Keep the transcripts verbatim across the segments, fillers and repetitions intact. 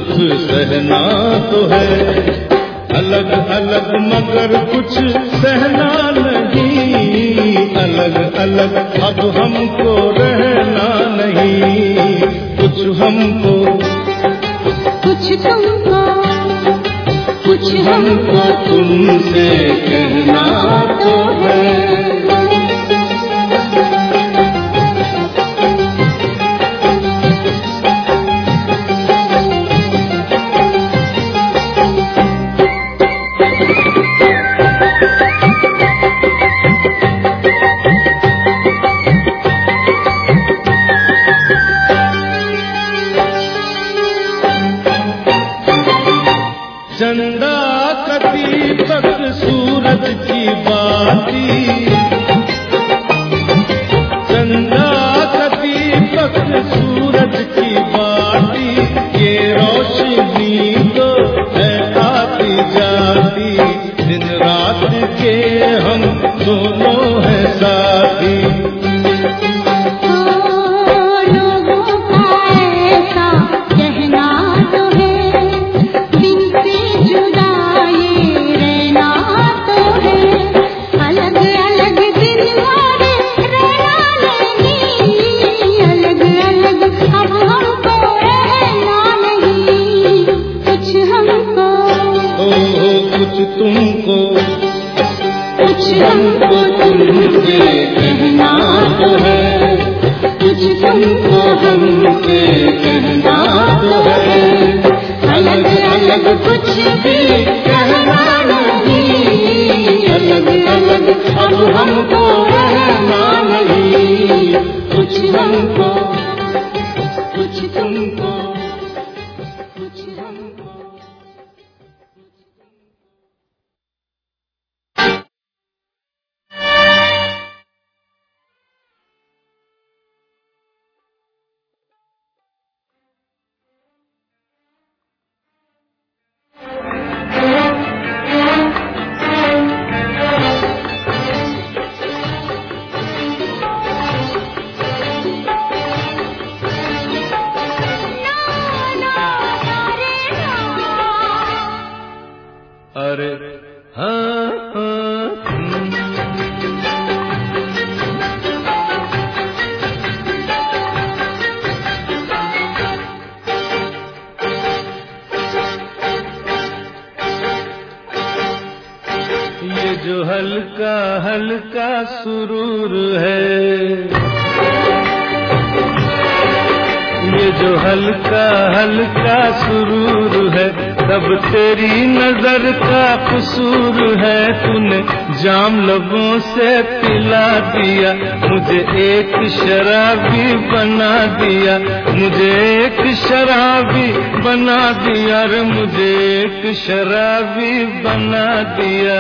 दुख सहना तो है। अलग अलग मगर कुछ सहना नहीं, अलग अलग अब हमको रहना नहीं। कुछ हमको कुछ तुमको कुछ हमको तुमसे कहना तो है। चंदा कती तक सूरज की बाती, चंदा कती तक सूरज की बाती, ये रोशनी तो है आती जाती, दिन रात के हम दोनों हैं साथी। तुमको कुछ हमको तुमसे कहना तो है, कुछ तुमको हमसे कहना तो है। अलग अलग कुछ भी कहना नहीं, अलग अलग अब हमको रहना नहीं। कुछ हमको कुछ तुमको कुछ हमको। अरे हाँ हाँ ये जो हल्का हल्का सुरूर है, ये जो हल्का हल्का सुरूर है, तब तेरी नजर का कसूर है। तूने जाम लबों से पिला दिया, मुझे एक शराबी बना दिया, मुझे एक शराबी बना दिया रे, मुझे एक शराबी बना दिया।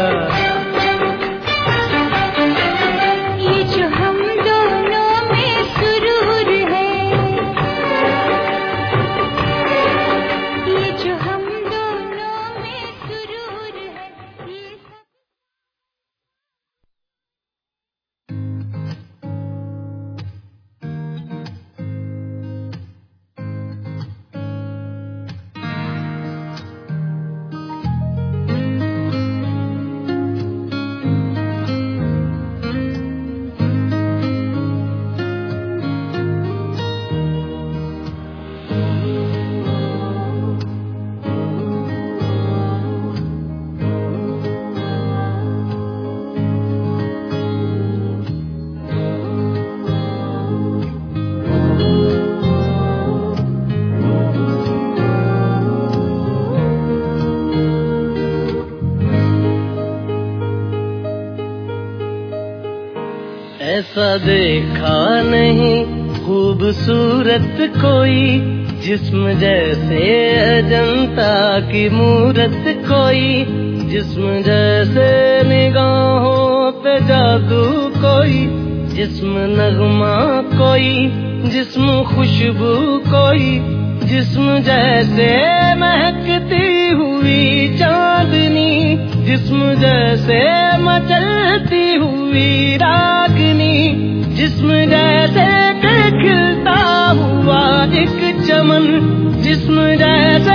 ऐसा देखा नहीं खूबसूरत कोई, जिस्म जैसे अजंता की मूरत कोई, जिस्म जैसे निगाहों पे जादू कोई, जिस्म नगमा कोई, जिस्म खुशबू कोई, जिस्म जैसे महकती हुई चांदनी, जिस्म जैसे मचलती हुई रागनी, जिस्म जैसे खिलता हुआ एक चमन, जिस्म जैसे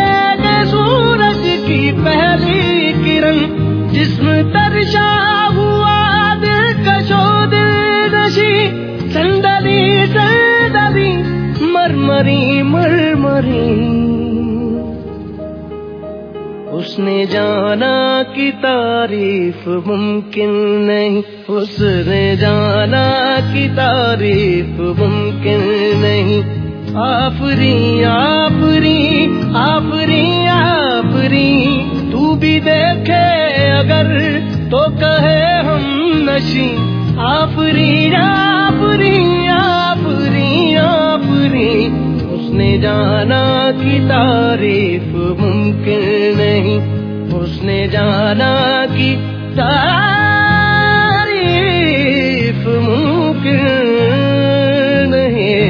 की पहली किरण, जिस्म तरशा हुआ दिल कशो दिल नशी, संदली संदली मरमरी मरमरी। उसने जाना कि तारीफ मुमकिन नहीं, उसने जाना कि तारीफ मुमकिन नहीं। आफरी आफरी आफरी आफरी, तू भी देखे अगर तो कहे हम नशी। आफरी आफरी आफरी आफरी, उसने जाना कि तारीफ मुमकिन नहीं, उसने जाना कि तारीफ मुमकिन नहीं।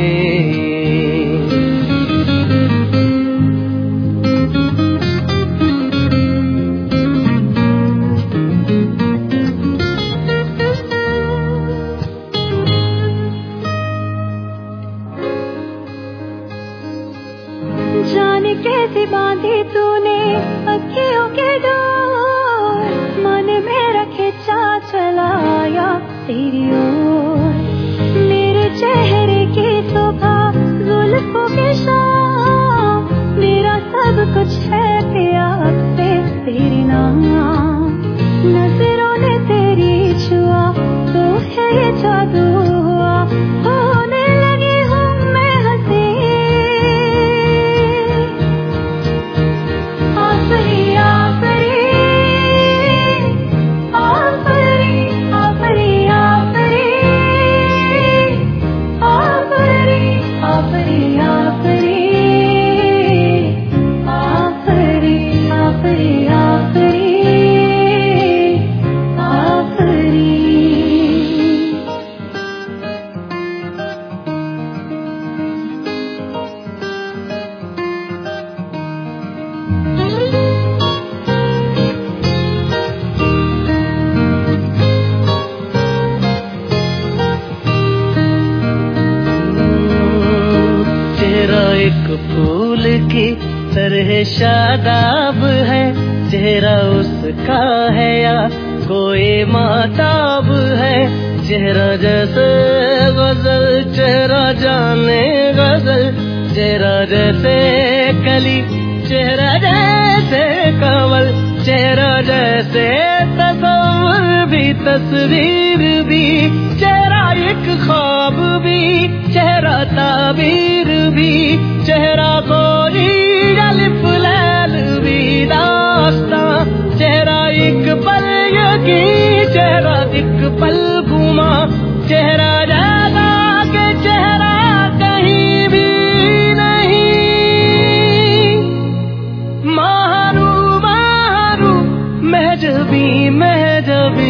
जाने कैसे बांधे तूने अखियों के डोर, मन में रखे चा चलाया तेरी ओर। मेरे चेहरे की शोभा जुल्फों के शाम, मेरा सब कुछ है प्यार से तेरे नाम। नजरों ने तेरी छुआ तो है ये जादू हुआ, होने लगी हूँ मैं हंसी। आफरी आफरी आफरी आफरी आफरी आफरी आफरी आफरी आफरी आफरी आफरी आफरी। चेहरा एक फूल की तरह शादाब है, चेहरा उसका है या कोई माताब है। चेहरा जैसे गजल, चेहरा जाने गजल, चेहरा जैसे कली, चेहरा जैसे कवल, चेहरा जैसे तस्वीर भी तस्वीर भी, चेहरा एक ख्वाब भी, चेहरा ताबीर भी, चेहरा कोई अलिफ लैल भी दास्तां। चेहरा एक पल यकी, चेहरा एक पल घुमा, चेहरा ज्यादा के चेहरा कहीं भी नहीं। मारू मारू महजबी महजबी,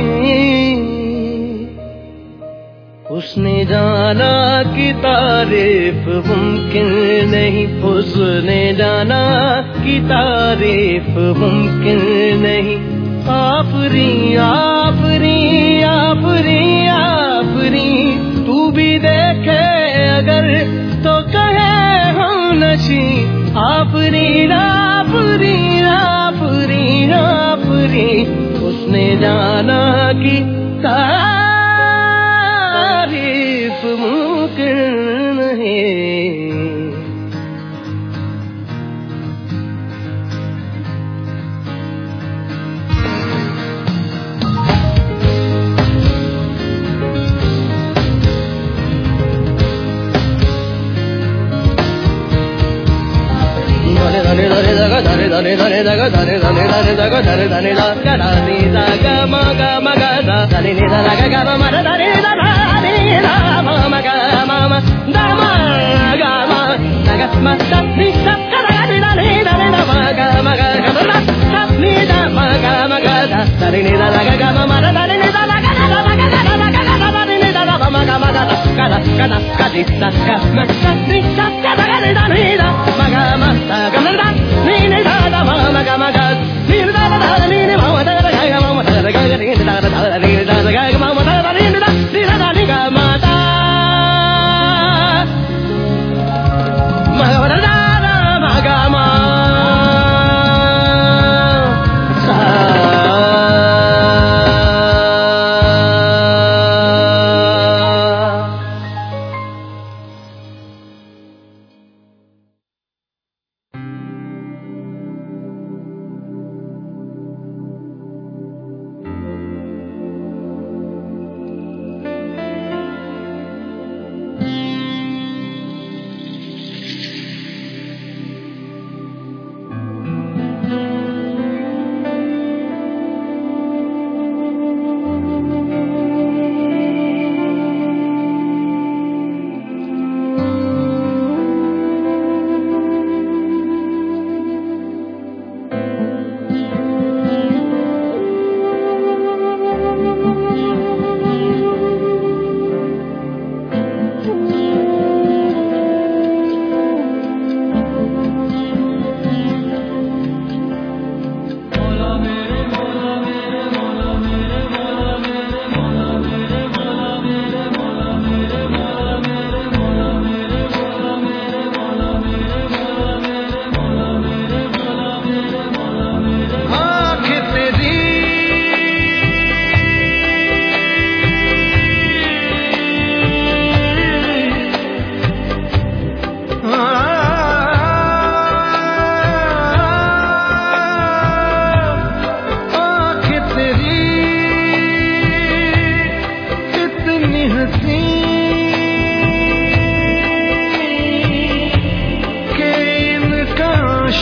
उसने जाना कि तारीफ मुमकिन नहीं, उसने जाना कि तारीफ मुमकिन नहीं। आफरी आफरी आफरी आफरी, तू भी देखे अगर तो कहे हम नशी। आफरी आफरी आफरी आफरी, उसने जाना कि तारीफ मुमकिन नहीं। धने धने धगा धने धने धने धगा धने धने धने धगा धने धने धगा धने धगा मगा मगा धने धने धगा गा मा धने धगा धने धगा मगा मा धा मा गा मा धगा मा धने धगा धने धने धने मगा मगा गा मा धने धगा मगा मगा धने धगा गा मा धने धगा गा गा गा गा धने धगा मगा मगा गा गा गा गा दी धगा मा धने धगा धने धने मगा मा गा मा ni ni da da ma ma ga ma ga ni da da da ni ni ma ma da da ga ga ma ma da da ga ga ni da da da ni da da ga ga ma ma da da ni da ni da da ni ga ma da ma ga da da ma ga ma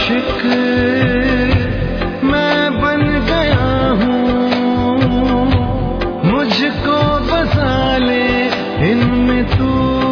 आशिक मैं बन गया हूँ, मुझको बसा ले इनमें तू।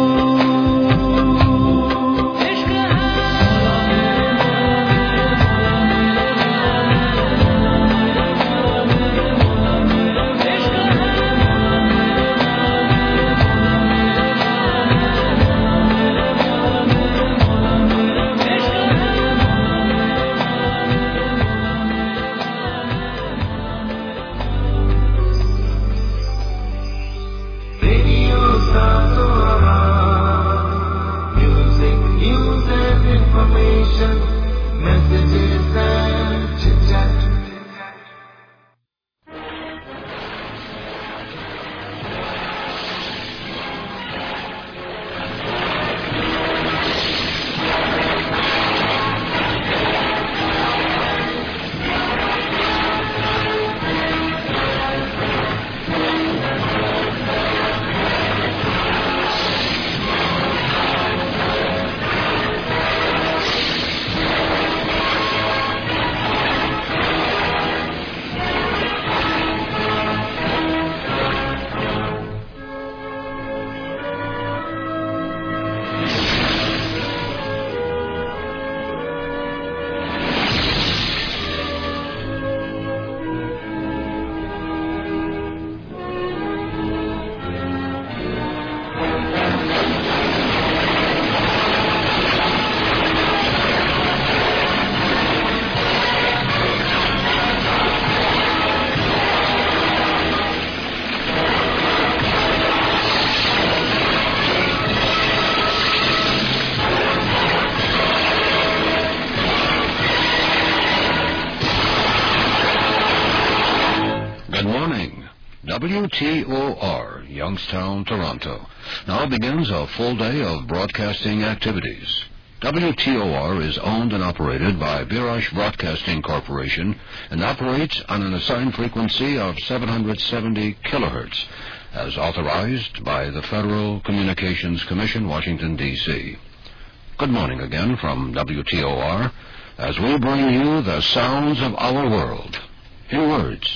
W T O R, Youngstown, Toronto, now begins a full day of broadcasting activities. W T O R is owned and operated by Birash Broadcasting Corporation and operates on an assigned frequency of seven hundred seventy kilohertz, as authorized by the Federal Communications Commission, Washington, D C Good morning again from W T O R, as we bring you the sounds of our world, in words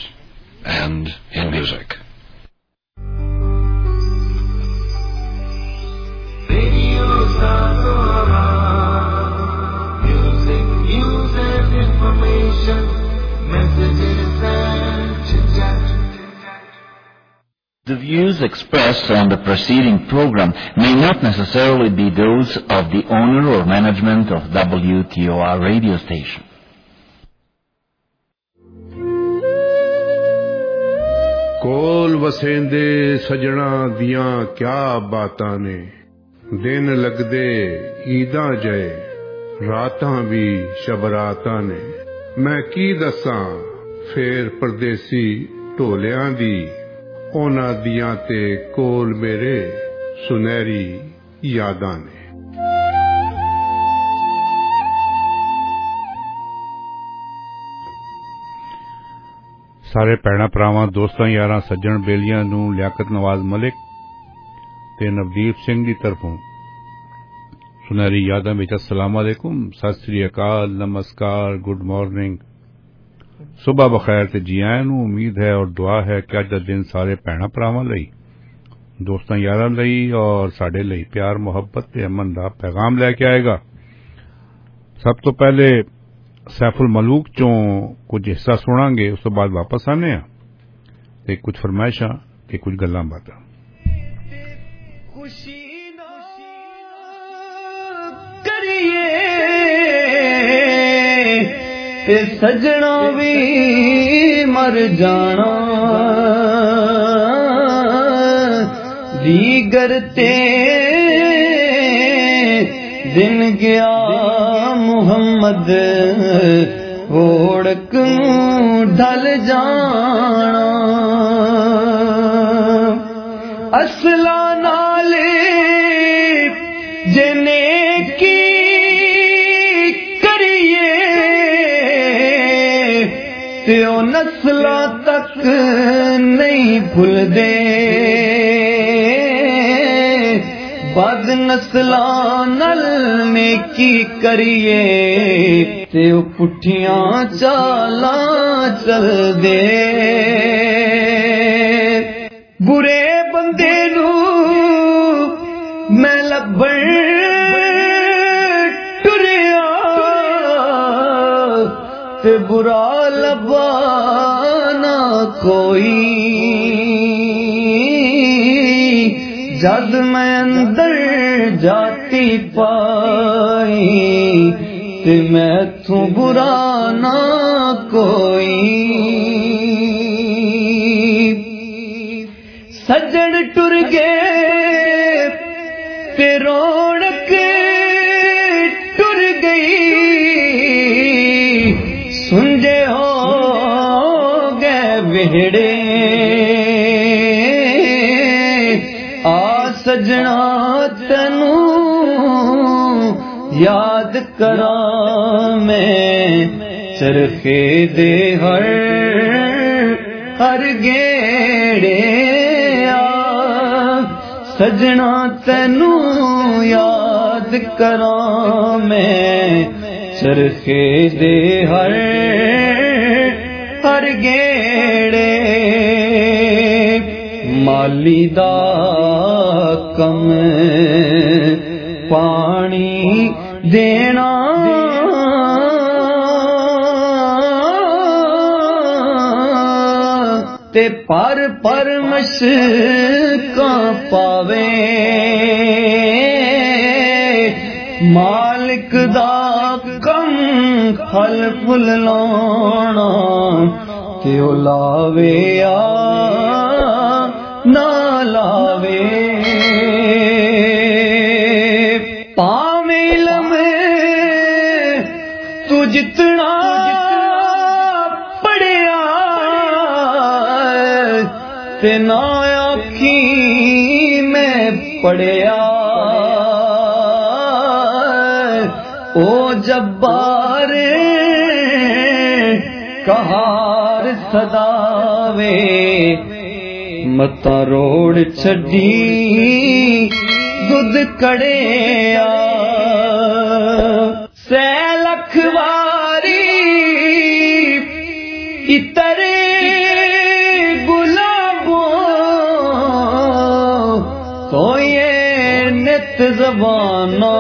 and in music. Radio Satora, music, news and information, messages and chit-chat. The views expressed on the preceding program may not necessarily be those of the owner or management of W T O R radio station. ਕੋਲ ਵਸੇਂਦੇ ਸਜਣਾ ਦੀਆਂ ਕਿਆ ਬਾਤਾਂ ਨੇ, ਦਿਨ ਲੱਗਦੇ ਈਦਾਂ ਜਏ, ਰਾਤਾਂ ਵੀ ਸ਼ਬਰਾਤਾਂ ਨੇ। ਮੈਂ ਕੀ ਦੱਸਾਂ ਫੇਰ ਪਰਦੇਸੀ ਢੋਲਿਆਂ ਦੀ, ਉਹਨਾਂ ਦੀਆਂ ਤੇ ਕੋਲ ਮੇਰੇ ਸੁਨਹਿਰੀ ਯਾਦਾਂ ਨੇ। ਸਾਰੇ ਭੈਣਾਂ ਭਰਾਵਾਂ ਦੋਸਤਾਂ ਯਾਰਾਂ ਸੱਜਣ ਬੇਲੀਆਂ ਨੂੰ ਲਿਆਕਤ ਨਵਾਜ਼ ਮਲਿਕ ਤੇ ਨਵਦੀਪ ਸਿੰਘ ਦੀ ਤਰਫੋਂ ਸੁਨਹਿਰੀ ਯਾਦਾਂ ਵਿੱਚ ਅਸਲਾਮ ਅਲੈਕੁਮ, ਸਤਿ ਸ੍ਰੀ ਅਕਾਲ, ਨਮਸਕਾਰ, ਗੁੱਡ ਮਾਰਨਿੰਗ, ਸੁਬਹ ਬਖੈਰ ਤੇ ਜੀ ਆਇਆਂ ਨੂੰ। ਉਮੀਦ ਹੈ ਔਰ ਦੁਆ ਹੈ ਕਿ ਅੱਜ ਦਾ ਦਿਨ ਸਾਰੇ ਭੈਣਾਂ ਭਰਾਵਾਂ ਲਈ, ਦੋਸਤਾਂ ਯਾਰਾਂ ਲਈ ਔਰ ਸਾਡੇ ਲਈ ਪਿਆਰ ਮੁਹੱਬਤ ਤੇ ਅਮਨ ਦਾ ਪੈਗਾਮ ਲੈ ਕੇ ਆਏਗਾ। ਸਭ ਤੋਂ ਪਹਿਲੇ ਸੈਫੁਲ ਮਲੂਕ ਚੋਂ ਕੁਝ ਹਿੱਸਾ ਸੁਣਾਂਗੇ, ਉਸ ਤੋਂ ਬਾਅਦ ਵਾਪਸ ਆਨੇ ਆ ਤੇ ਕੁਝ ਫਰਮਾਇਸ਼ਾਂ ਤੇ ਕੁਝ ਗੱਲਾਂ ਬਾਤਾਂ। ਖੁਸ਼ੀ ਨਾ ਕਰੀਏ ਤੇ ਸਜਣਾ ਵੀ ਮਰ ਜਾਣਾ, ਦੀਗਰ ਤੇ ਦਿਨ ਗਿਆ ਮੁਹੰਮਦ ਓੜਕ ਨੂੰ ਢਲ ਜਾਣਾ, ਅਸਲਾ ਨਾਲ ਜਿਨੇ ਕੀ ਕਰੀਏ ਤੇ ਉਹ ਨਸਲਾਂ ਤੱਕ ਨਹੀਂ ਭੁੱਲਦੇ, ਬਦ ਨਸਲਾਂ ਨਾਲ ਨੇਕੀ ਕਰੀਏ ते ओ पुठियां चालां चलदे बुरे बंदे नू मैं लभण टुरिया ते बुरा लभा ना कोई जद मैं अंदर जाती पाई ते मैं तू बुरा ना कोई सज्जन टुर गए ते रौनक टुर गई सुंजे हो गए बेड़े आ सजना तैनू याद करा मैं चरखे दे हर हर गेड़े सजना तैनू याद करा मैं चरखे दे हर हर गेड़े माली दा कम पानी देना ते पर पर मशकां पावे मालिक दा कम फल फुल लाना ते ओ लावे आ ना लावे पावे इल्म तू जितना ते ना आखी मैं पढ़िया ओ जब्बार कहार सदावे मता रोड़ छड़ी दुध कड़िया सै लख वारी इतरे कोई नित ज़बाना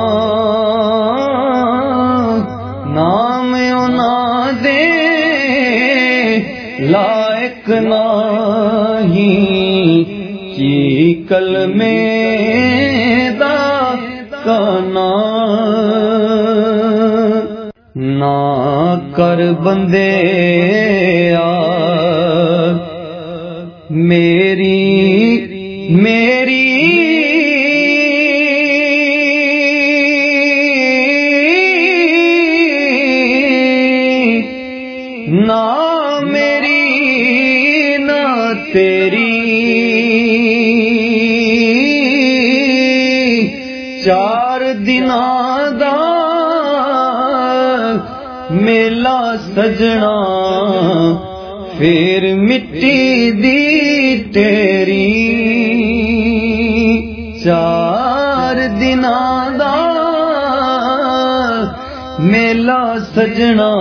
नाम उना दे लायक नाही की कलमे दा काना ना कर बंदे आ मेरी मेरी ना मेरी ना तेरी चार दिनां दा मेला सजना फिर मिट्टी दी तेरी चार दिनां दा मेला सजना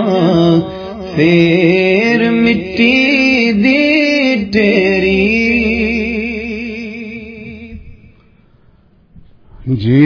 फिर मिट्टी दी तेरी जी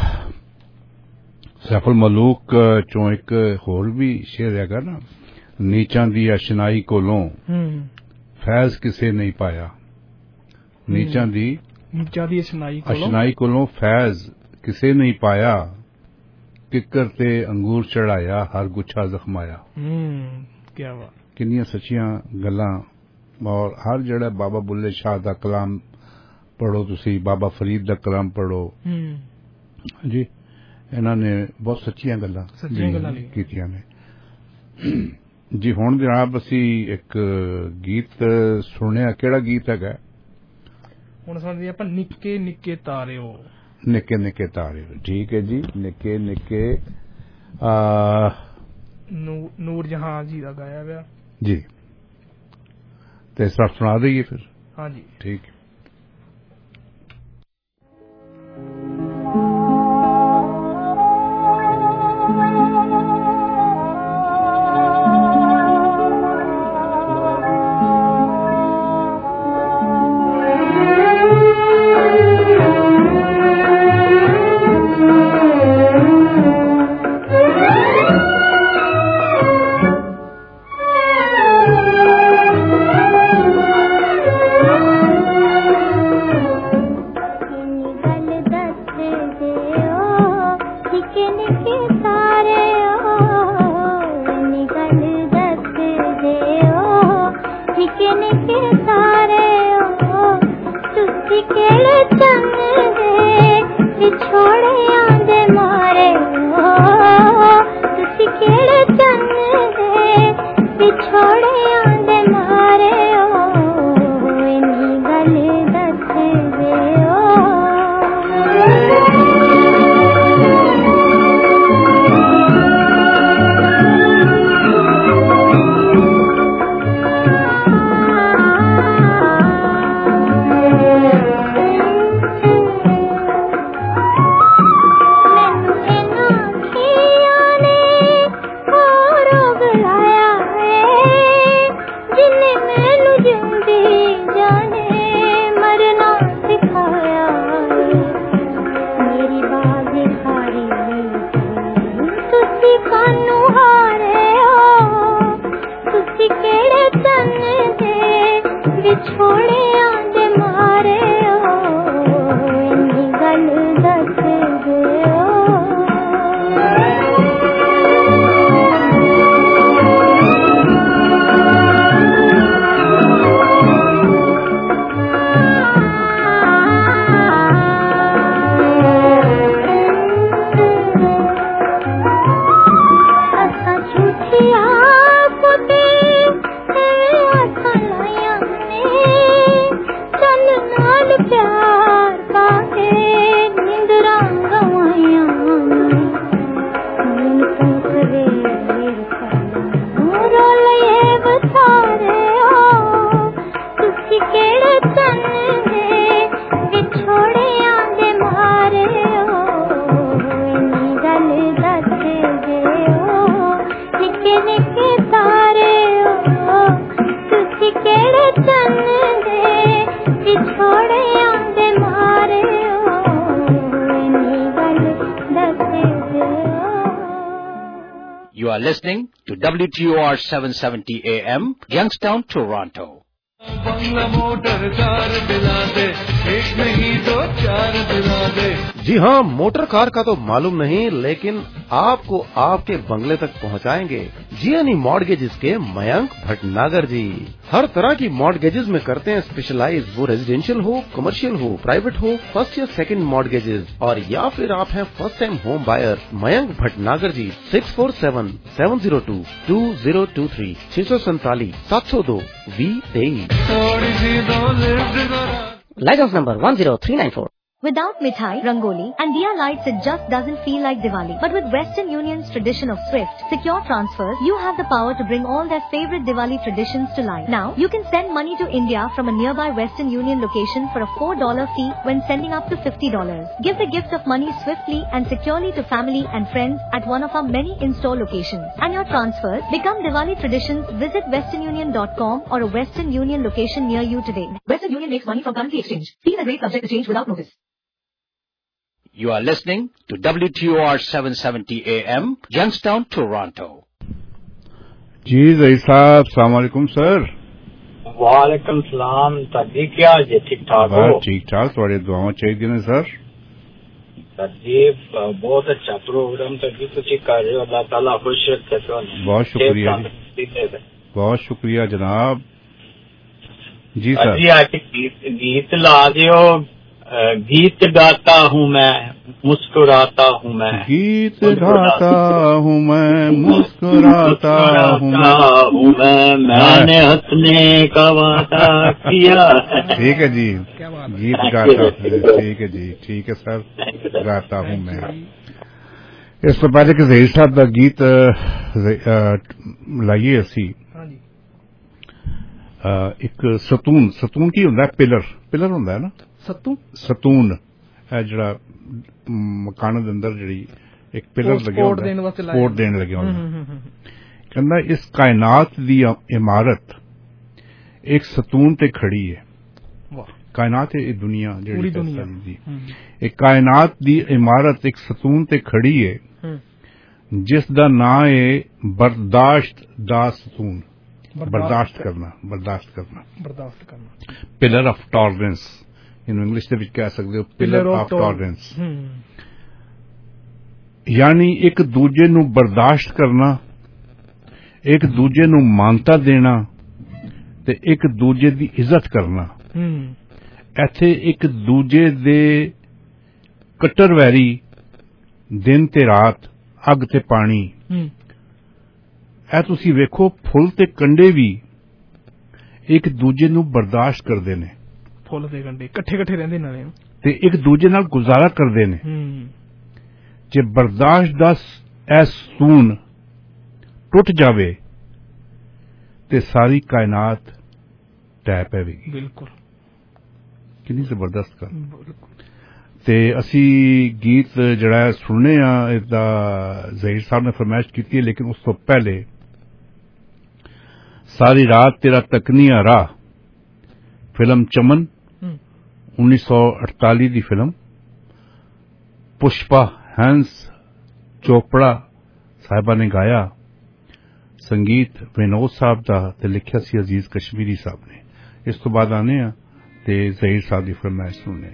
सैफुल मलूक चों एक होर भी शेर हैगा ना नीचां दी अशनाई कोलों फैज किसे नहीं पाया नीचां दी नीचां दी अशनाई कोलों अशनाई कोलों फैज किसे नहीं पाया किकर ते अंगूर चढ़ाया हर गुच्छा जख्माया क्या बात किन्नियां सच्चियां गल्लां और हर जड़ा बाबा बुल्ले शाह दा कलाम पढ़ो तुसी बाबा फरीद दा कलाम पढ़ो जी इन्हां ने बहुत सच्चियां गल्लां कीतियां ने जी हुण जनाब असी एक गीत सुनिया केड़ा गीत हैगा हुण सुणदे आपां निक्के निक्के तारिओ निक्के निक्के तारिओ ठीक है जी निक्के निक्के नूर जहां जी दा गाया हुआ जी ते इस बार सुना दईए फिर हाँ जी ठीक है You are listening to W T O R seven seventy A M, Youngstown, Toronto. जी हाँ, मोटर कार का तो मालूम नहीं, लेकिन आपको आपके बंगले तक पहुँचाएंगे जीएनई मॉर्गेजेस के मयंक भटनागर जी। हर तरह की मॉर्गेजेस में करते हैं स्पेशलाइज, वो रेजिडेंशियल हो, कमर्शियल हो, प्राइवेट हो, फर्स्ट या सेकंड मॉर्गेजेस, और या फिर आप हैं first time home buyer. Mayank Bhatnagar ji, six four seven seven zero two two zero two three छह सौ सैतालीस सात सौ दो वी तेईस। License number one zero three nine four. Without mithai, rangoli and diya lights, it just doesn't feel like Diwali. But with Western Union's tradition of swift, secure transfers, you have the power to bring all their favorite Diwali traditions to life. Now, you can send money to India from a nearby Western Union location for a four dollar fee when sending up to fifty dollars. Give the gift of money swiftly and securely to family and friends at one of our many in-store locations. And your transfers become Diwali traditions. Visit western union dot com or a Western Union location near you today. Western Union makes money from currency exchange. Fees and rates subject to change without notice. You are listening to W T O R seven seventy A M, Youngstown, Toronto. जी जही साहब, अस्सलाम वालेकुम sir. वालेकुम सलाम। जी क्या जी ठीक ठाक हो? ठीक ठाक, थोड़ी दुआएं चाहिए ने सर। सर जी बहुत अच्छा प्रोग्राम सर जी तुम कर रहे हो, अल्लाह ताला खुश रखे। बहुत शुक्रिया जी, बहुत शुक्रिया जनाब। जी सर जी आज गीत गीत ला दियो। गीत गाता हूँ मैं, मुस्कुराता हूँ मैं, गीत गाता हूँ मैं, मुस्कुराता हूँ मैं, मैंने हंसने का वादा किया। ठीक है जी, गीत गाता हूँ, ठीक है जी, ठीक है सर, गाता हूँ मैं। इस तो पहले कि ज़हीर साहब का गीत लाइए असी एक सतून सतून की होंदा है, पिलर पिलर होंदा है ना, सतून सतून है जड़ा मकान दे अंदर जड़ी एक पिलर लगे होंदा, सपोर्ट देने लगे होंदा। कहंदा इस कायनात दी इमारत एक सतून ते खड़ी है। कायनात है दुनिया जड़ी दी, एक कायनात दी इमारत एक सतून ते खड़ी है जिस दा नाम है बर्दाश्त दा सतून। बर्दाश्त करना, बर्दाश्त करना, बर्दाश्त करना, pillar of tolerance in English ਦੇ ਵਿੱਚ ਕਹਿ ਸਕਦੇ ਹੋ, पिलर ऑफ टॉलरेंस। यानी एक दूजे ਨੂੰ बर्दाश्त करना, एक दूजे ਨੂੰ मानता देना ਤੇ एक दूजे ਦੀ ਇੱਜ਼ਤ करना। ਇੱਥੇ एक दूजे ਦੇ ਕੱਟਰ ਵੈਰੀ, दिन ਤੇ ਰਾਤ, ਅੱਗ ਤੇ ਪਾਣੀ, ਇਹ ਤੁਸੀਂ ਵੇਖੋ ਫੁੱਲ ਤੇ ਕੰਡੇ ਵੀ ਇੱਕ ਦੂਜੇ ਨੂੰ ਬਰਦਾਸ਼ਤ ਕਰਦੇ ਨੇ, ਫੁੱਲ ਤੇ ਕੰਡੇ ਇਕੱਠੇ ਇਕੱਠੇ ਰਹਿੰਦੇ ਨਾਲੇ ਤੇ ਇੱਕ ਦੂਜੇ ਨਾਲ ਗੁਜ਼ਾਰਾ ਕਰਦੇ ਨੇ। ਜੇ ਬਰਦਾਸ਼ਤ ਦਾ ਇਹ ਸੂਨ ਟੁੱਟ ਜਾਵੇ ਤੇ ਸਾਰੀ ਕਾਇਨਾਤ ਟਹਿ ਪਵੇਗੀ। ਬਿਲਕੁਲ, ਕਿੰਨੀ ਜ਼ਬਰਦਸਤ ਗੱਲ। ਤੇ ਅਸੀਂ ਗੀਤ ਜਿਹੜਾ ਸੁਣਨੇ ਆ ਇਹਦਾ ਜ਼ਹੀਰ ਸਾਹਿਬ ਨੇ ਫਰਮਾਇਸ਼ ਕੀਤੀ ਹੈ, ਲੇਕਿਨ ਉਸ ਤੋਂ ਪਹਿਲੇ ਸਾਰੀ ਰਾਤ ਤੇਰਾ ਤਕਨੀਆ ਰਾਹ ਫਿਲਮ ਚਮਨ उन्नीस सौ अड़तालीस की फिल्म, पुष्पा हैंस चोपड़ा साहिबा ने गाया, संगीत विनोद साहब का ते लिखिया सी अजीज कश्मीरी साहब ने। इस तो बाद आने ते ज़हीर साहब की फरमाइश सुनने।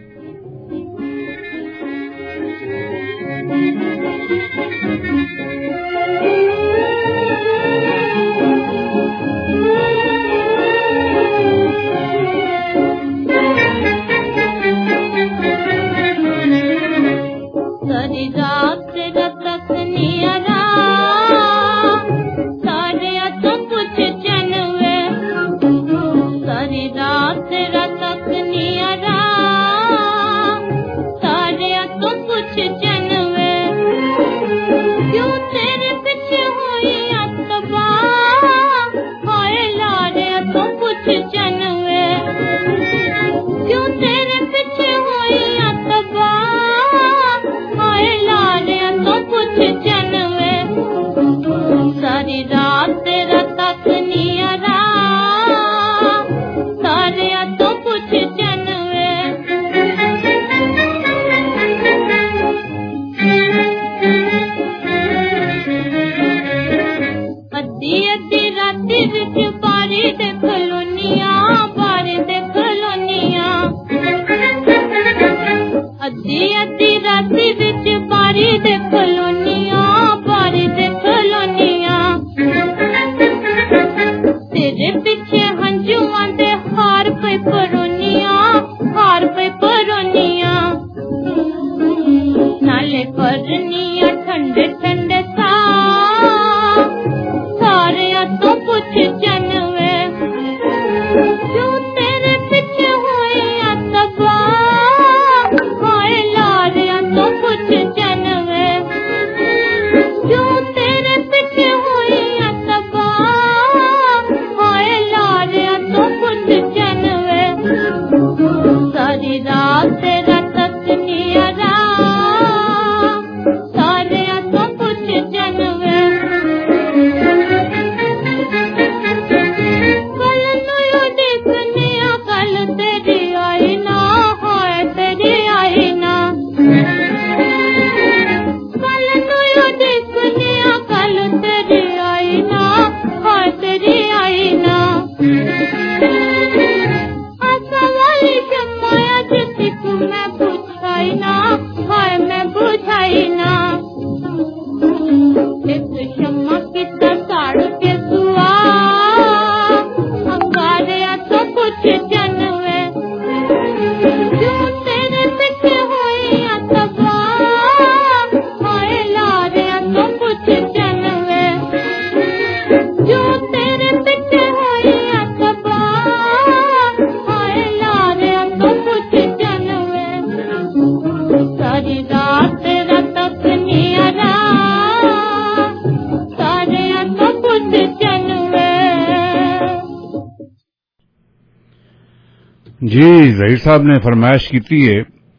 जी ज़हीर साहब ने फरमाइश की है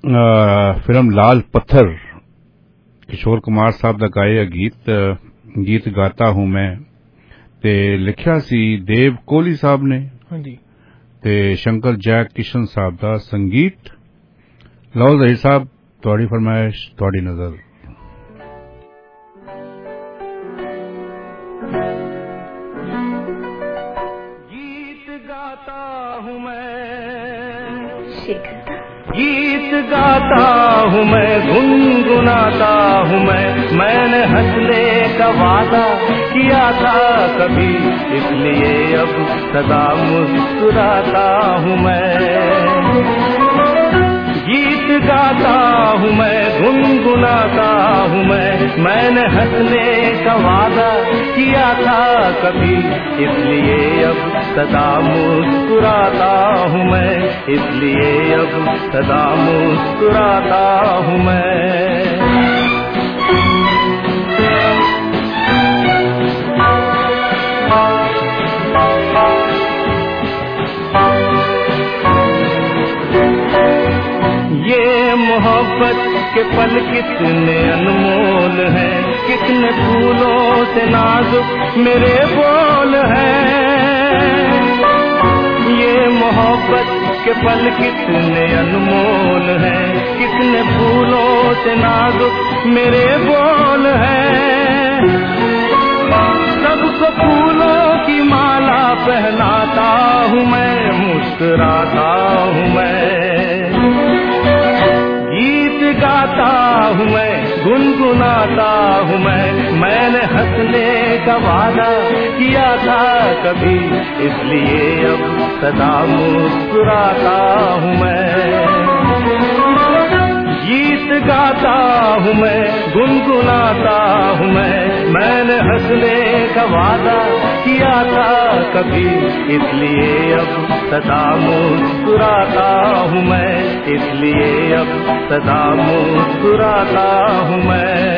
फिल्म लाल पत्थर, किशोर कुमार साहब का गाया गीत गीत गाता हूं मैं ते लिखिया सी देव कोहली साहब ने। हाँ जी। ते शंकर जैक किशन साहब का संगीत। लो ज़हीर साहब तुहाडी फरमाइश तुहाडी नजर। गीत गाता हूँ मैं, गुनगुनाता हूँ मैं, मैंने हंसने का वादा किया था कभी, इसलिए अब सदा मुस्कुराता हूँ मैं। गीत गाता हूँ मैं, गुनगुनाता हूँ मैं, मैंने हंसने का वादा किया था कभी, इसलिए अब सदा मुस्कुराता हूँ मैं, इसलिए अब सदा मुस्कुराता हूँ मैं। मोहब्बत के पल कितने अनमोल हैं, कितने फूलों से नाजुक मेरे बोल हैं। ये मोहब्बत के पल कितने अनमोल हैं, कितने फूलों से नाजुक मेरे बोल हैं। सबको फूलों की माला पहनाता हूँ मैं, मुस्कुराता हूँ मैं, गीत गाता हूँ मैं, गुनगुनाता हूँ मैं, मैंने हंसने का वादा किया था कभी, इसलिए अब सदा मुस्कुराता हूँ मैं। गीत गाता हूँ मैं, गुनगुनाता हूँ मैं, मैंने हंसने का वादा किया था कभी, इसलिए अब सदा मुस्कुराता हूँ मैं, इसलिए अब सदा मुस्कुराता हूँ मैं।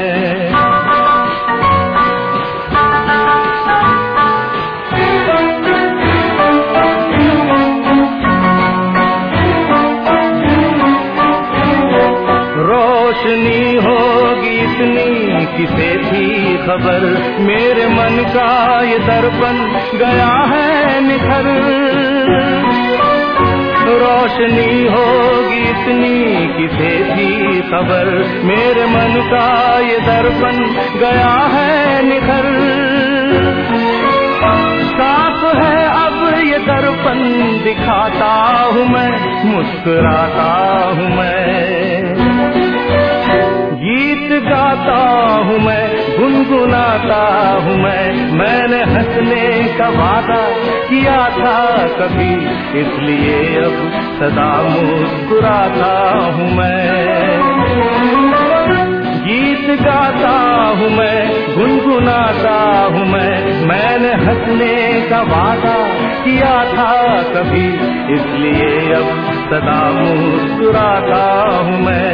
रोशनी होगी इतनी किसे थी खबर, मेरे मन का ये दर्पण गया है निखर। रोशनी होगी इतनी किसे थी खबर, मेरे मन का ये दर्पण गया है निखर। साफ है अब ये दर्पण दिखाता हूँ मैं, मुस्कुराता हूँ मैं, गीत गाता हूँ मैं, गुनगुनाता हूँ मैं, मैंने हंसने का वादा किया था कभी, इसलिए अब सदा मुस्कुराता हूँ मैं। गीत गाता हूँ मैं, गुनगुनाता हूँ मैं, मैंने हंसने का वादा किया था कभी, इसलिए अब सदा मुस्कुराता हूँ मैं।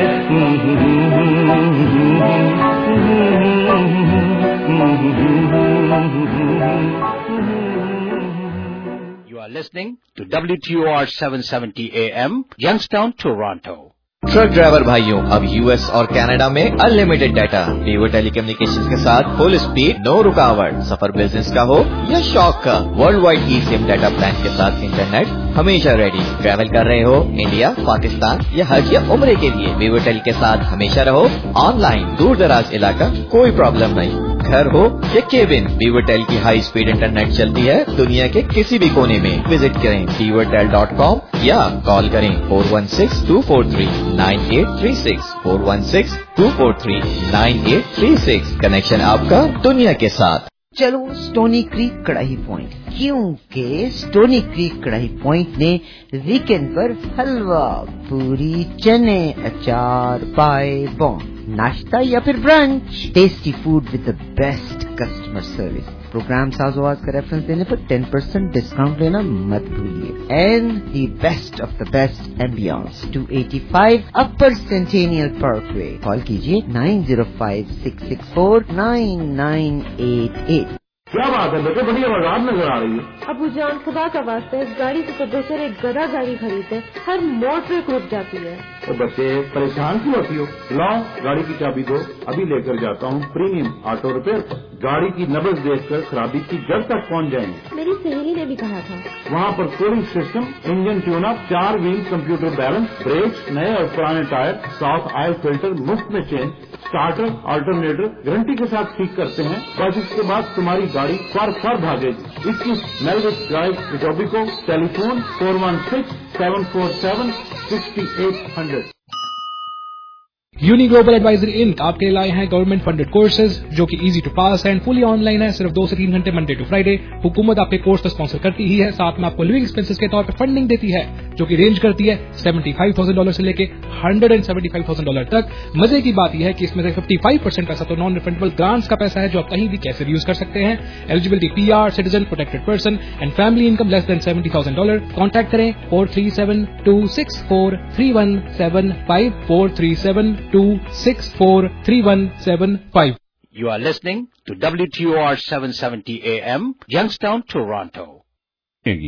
You are listening to W T O R seven seventy A M, Youngstown, Toronto. Truck driver भाइयों, अब यूएस और कनाडा में अनलिमिटेड डाटा वीवो टेलीकम्युनिकेशंस के साथ फुल स्पीड, नो रुकावट। सफर बिजनेस का हो या शौक का, वर्ल्ड वाइड ई सिम डाटा प्लान के साथ इंटरनेट हमेशा रेडी। ट्रैवल कर रहे हो इंडिया, पाकिस्तान या हज या उम्रे के लिए, वीवो टेल के साथ हमेशा रहो ऑनलाइन। दूर दराज इलाका कोई प्रॉब्लम नहीं, घर हो या केबिन, वीवो टेल की हाई स्पीड इंटरनेट चलती है दुनिया के किसी भी कोने में। विजिट करें वीवो टेल डॉट कॉम या कॉल करें four one six two four three nine eight three six, four one six two four three nine eight three six. Connection आपका दुनिया के साथ। चलो स्टोनी क्रीक कढ़ाई पॉइंट, क्योंकि स्टोनी क्रीक कढ़ाई पॉइंट ने weekend पर हलवा, पूरी, चने, अचार, पाए, बॉम, नाश्ता या फिर brunch, tasty food with the best customer service. Programme साजोवाज का रेफरेंस देने पर टेन परसेंट डिस्काउंट लेना मत भूलिए। And the best of the best ambiance, two eighty five upper Centennial Parkway. Call कीजिए nine zero five six six four nine nine eight eight. क्या बात है बेटे, बड़ी आवाज नजर आ रही है। अबू जान, खुदा का वास्ता इस गाड़ी से तो बेहतर एक गधा गाड़ी खरीदे, हर मोड़ पे रुक जाती है। तो बच्चे परेशान क्यों होती हो? लाओ गाड़ी की चाबी दो, अभी लेकर जाता हूँ प्रीमियम ऑटो रिपेयर पर। गाड़ी की नब्ज देखकर खराबी की जड़ तक पहुँच जाएंगे। मेरी सहेली ने भी कहा था। वहाँ पर cooling system, engine tune up, चार व्हील कंप्यूटर बैलेंस, ब्रेक्स, नए और पुराने टायर, साफ ऑयल फिल्टर मुफ्त में चेंज, स्टार्टर, अल्टरनेटर गारंटी के साथ ठीक करते हैं। बस इसके बाद तुम्हारी गाड़ी फर फर भागेगी। इक्कीस Melwich Drive, Etobicoke. Telephone four one six seven four seven sixty eight hundred. Uni Global advisory Inc आपके लिए लाए हैं गवर्नमेंट फंडेड कोर्सेज जो कि easy to pass and fully online है। सिर्फ दो से तीन घंटे मंडे टू फ्राइडे। हुकूमत आपके कोर्स को स्पॉन्सर करती ही है, साथ में आपको लिविंग एक्सपेंसेस के तौर पर फंडिंग देती है। जो कि रेंज करती है पचहत्तर हज़ार डॉलर से लेके एक सौ पचहत्तर हज़ार डॉलर तक। मजे की बात यह है कि इसमें से पचपन परसेंट पैसा तो नॉन रिफंडेबल ग्रांट्स का पैसा है जो आप कहीं भी कैसे भी यूज कर सकते हैं। Eligibility PR, citizen, protected person and family income less than सत्तर हज़ार डॉलर। कॉन्टैक्ट करें four three seven two six four three one seven five four three seven two six four three one seven five. You are listening to W T O R seven seventy A M, Youngstown, Toronto. हैगी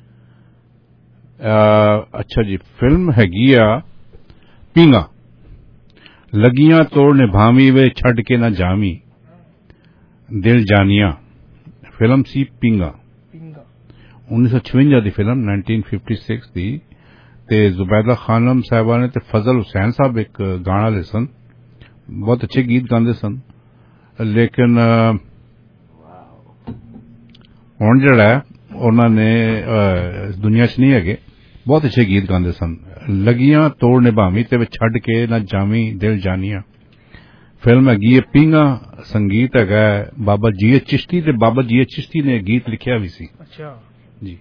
अच्छा जी, film हैगी आ पींगा लगियां तोड़ने भामी वे छड़ के ना जामी दिल जानिया। फिल्म सी पींगा उन्नीस सौ छवंजा दी फिल्म नाइनटीन फिफ्टी सिक्स दी ते जुबैदा खानम साहबा ने ते फजल हुसैन साहब एक गाना ले सन, बहुत अच्छे गीत गांदे सन, लेकिन हुण जिहड़ा उन्होंने दुनिया च नहीं है, बहुत अच्छे गीत गांदे सन। लगियां तोड़ निभावी ते छड़ के ना जामी दिल जानिया फिल्म हैगी है पींगा। संगीत हैगा बाबा जी एच चिश्ती ते बाबा जी एच चिश्ती ने गीत लिखिया भी सी। अच्छा जी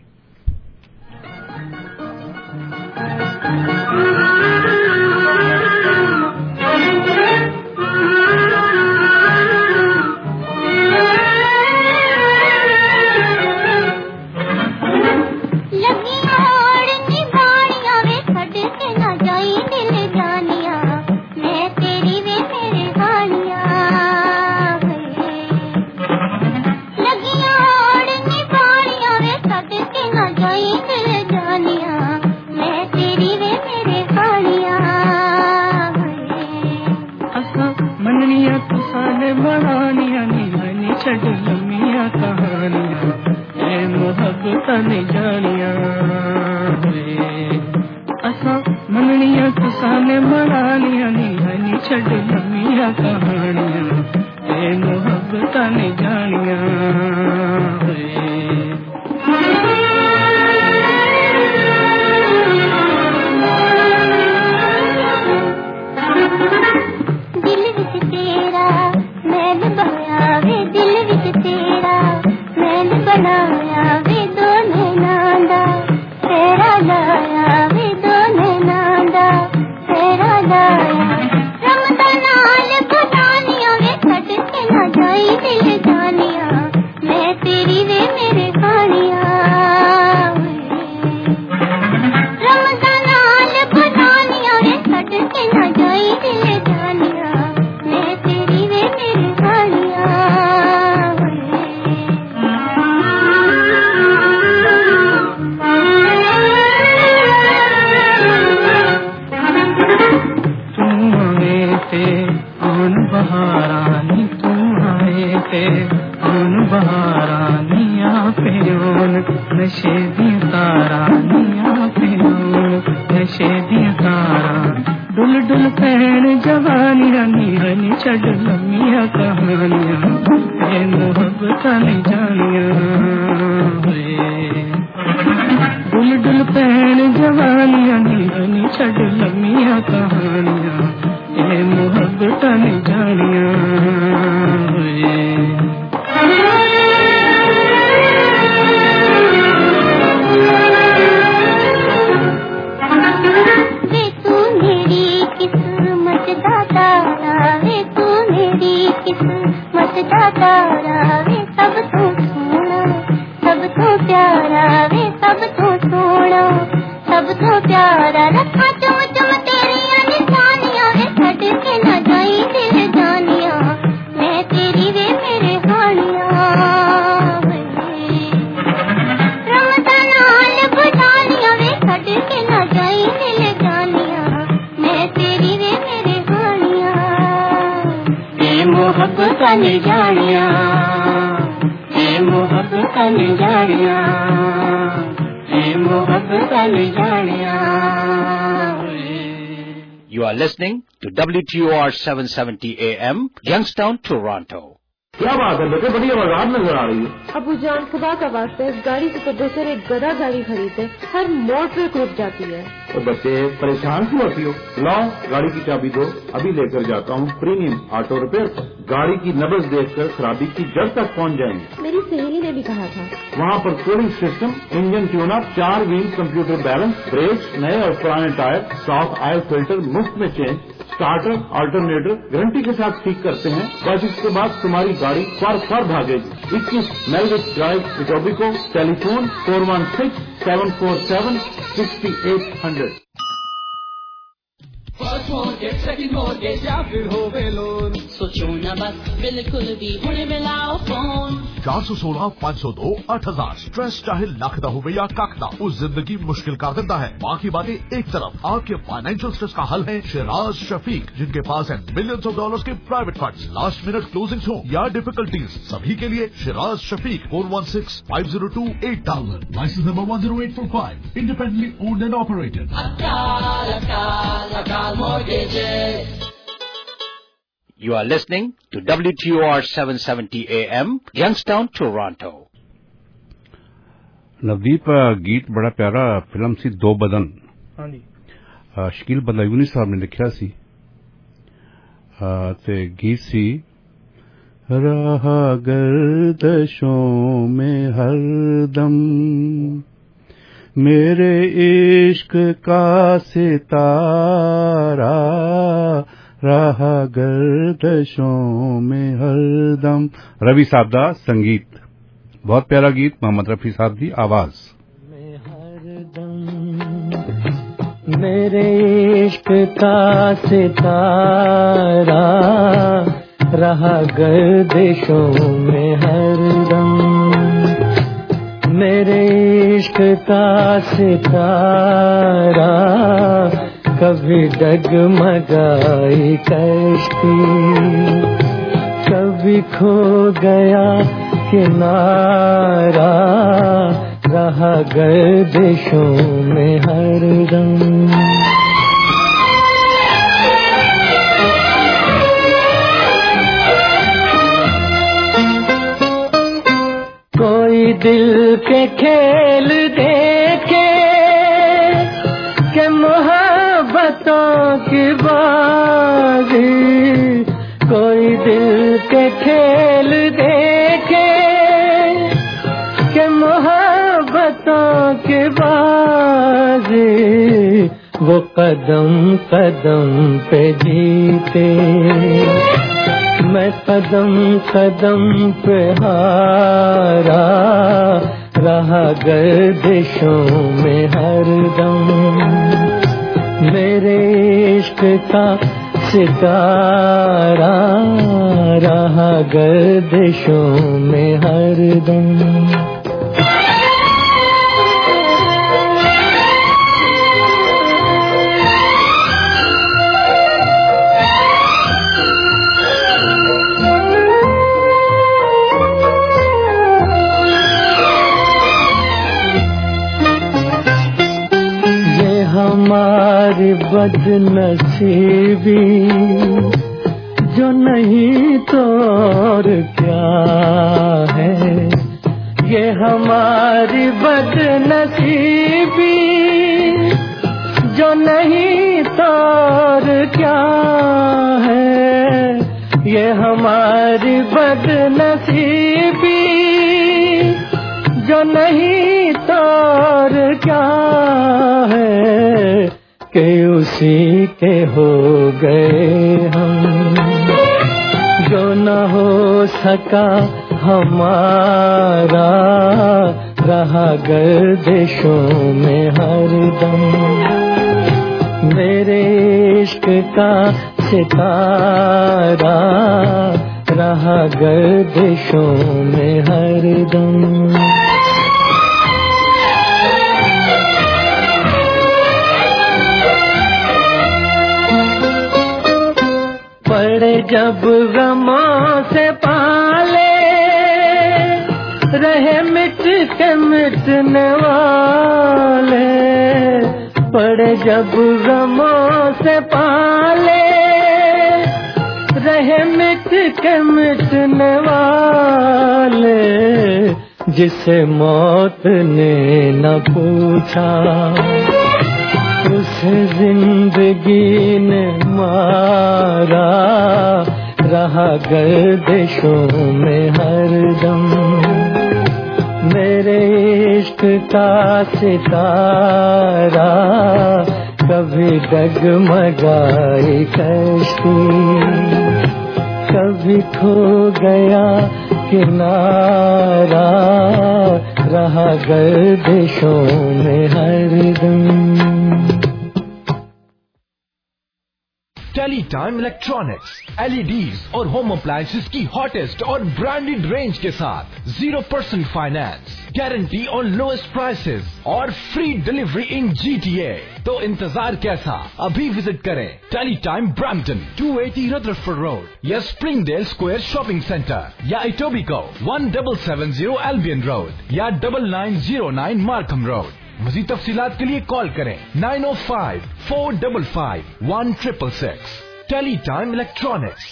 You are listening to W T O R seven seventy A M, Youngstown, Toronto. क्या बात है बेटे, बड़ी आवाज नजर आ रही है। अबू जान खुदा का वास्ता है, इस गाड़ी से तो दूसरे एक गधा गाड़ी खरीदते, हर मोड़ पे रुक जाती है। तो बच्चे परेशान क्यों होती हो? लाओ गाड़ी की चाबी दो, अभी लेकर जाता हूँ प्रीमियम ऑटो रिपेयर पर। गाड़ी की नब्ज देखकर खराबी की जड़ तक पहुँच जाएंगे। मेरी सहेली ने भी कहा था। वहाँ पर cooling system, engine tune up, चार व्हील कंप्यूटर बैलेंस, ब्रेक्स, नए और पुराने टायर, सॉफ्ट ऑयल फिल्टर मुफ्त में चेंज, स्टार्टर अल्टरनेटर गारंटी के साथ ठीक करते हैं। बस इसके बाद तुम्हारी गाड़ी फर फर भागेगी। इक्कीस Melwich Drive Etobicoke, telephone four one six seven four seven sixty eight hundred. First mortgage, second mortgage या फिर हो गए लोन, सोचो न बस बिल्कुल भी हुणे मिलाओ फोन। चार सौ सोलह पाँच सौ दो अठ हजार स्ट्रेस चाहे लख दा होवे या कख दा, उस जिंदगी मुश्किल कर देता है। बाकी बातें एक तरफ, आपके फाइनेंशियल स्ट्रेस का हल है शिराज शफीक, जिनके पास है मिलियंस ऑफ डॉलर्स के private funds. Last minute closing हो या डिफिकल्टीज, सभी के लिए Shiraz Shafiq four one six five zero two eight thousand, license number one zero eight four five, independently owned and operated. You are listening to W T O R seven seventy A M, Youngstown, Toronto. Navdeep गीत बड़ा प्यारा film सी दो बदन। हाँ जी। शकील बदलायूनी साहब ने लिखा सी ते गीत सी रहा गर्दशों में हरदम मेरे इश्क का सितारा रहा गर्दशों में हरदम। रवि साहब दा संगीत, बहुत प्यारा गीत, मोहम्मद रफी साहब दी आवाज। मेरे इश्क का सितारा रहा गर्दिशों में हरदम, मेरे इश्क का सितारा कभी डगमगाई कश्ती, कभी खो गया किनारा रहा गर्दिशों में हरदम। कोई दिल के खेल देखे के मोहब्बतों की बाजी, कोई दिल के खेल देखे के मोहब्बतों की बाजी, वो कदम कदम पे जीते, मैं कदम कदम पे हारा रहा गर्दिशों में हरदम, मेरे इश्क का सितारा रहा गर्दिशों में हरदम। हमारी बदनसीबी जो नहीं तो और क्या है, ये हमारी बदनसीबी जो नहीं तो और क्या है, ये हमारी बदनसीबी जो नहीं तो और क्या है, कि उसी के हो गए हम, जो न हो सका हमारा रहा गर्दिशों में हरदम, मेरे इश्क का सितारा रहा गर्दिशों में हरदम। पड़े जब गमों से पाले रहे मिट के मिटने वाले, पड़े जब गमों से पाले रहे मिट के मिटने वाले, जिसे मौत ने न पूछा उसे जिंदगी ने मारा, रहा गर्दिशों में हरदम। मेरे इश्क का सितारा कभी डगमगाई कश्ती, कभी खो गया किनारा, रहा गर्दिशों में हरदम। टेलीटाइम इलेक्ट्रॉनिक्स एलईडीज और होम अप्लायंसेस की हॉटेस्ट और ब्रांडेड रेंज के साथ zero percent finance, guarantee on lowest prices और फ्री डिलीवरी इन जीटीए। तो इंतजार कैसा, अभी विजिट करें Teletime Brampton two eighty Rutherford Road या स्प्रिंगडेल स्क्वायर शॉपिंग सेंटर, या Etobicoke one double seven zero Albion Road या double nine zero nine Markham Road. मज़ीद तफसीलात के लिए कॉल करें nine O five four double five one triple six. Teletime electronics.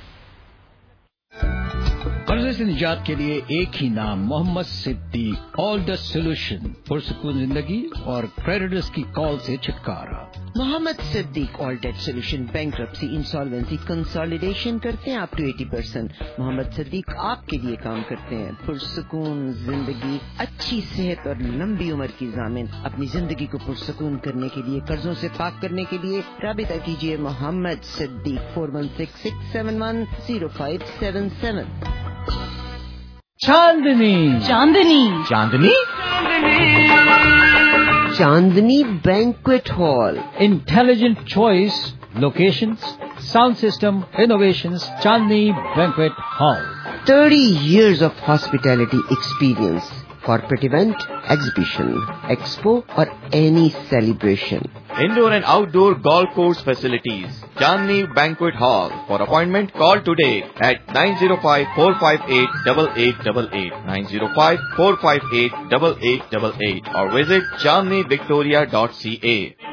कर्जे से निजात के लिए एक ही नाम, Mohammad Siddique. All the solution, पुरसुकून जिंदगी और क्रेडिटर्स की कॉल से छुटकारा। Mohammad Siddique all debt solution, bankruptcy, insolvency, consolidation करते हैं अप टू अस्सी परसेंट। मोहम्मद सिद्दीक आपके लिए काम करते हैं। पुरसुकून जिंदगी, अच्छी सेहत और लंबी उम्र की जामिन। अपनी जिंदगी को पुरसुकून करने के लिए, कर्जों से पाक करने के लिए राबिता कीजिए Mohammad Siddique four one six six seven one zero five seven seven. Chandni Chandni Chandni Chandni banquet hall, intelligent choice, locations, sound system, innovations, Chandni banquet hall. thirty years of hospitality experience, corporate event, exhibition, expo or any celebration. Indoor and outdoor golf course facilities. Chandni Banquet Hall. For appointment, call today at nine zero five, four five eight, eight eight eight eight, nine zero five, four five eight, eight eight eight eight or visit chandni victoria dot c a.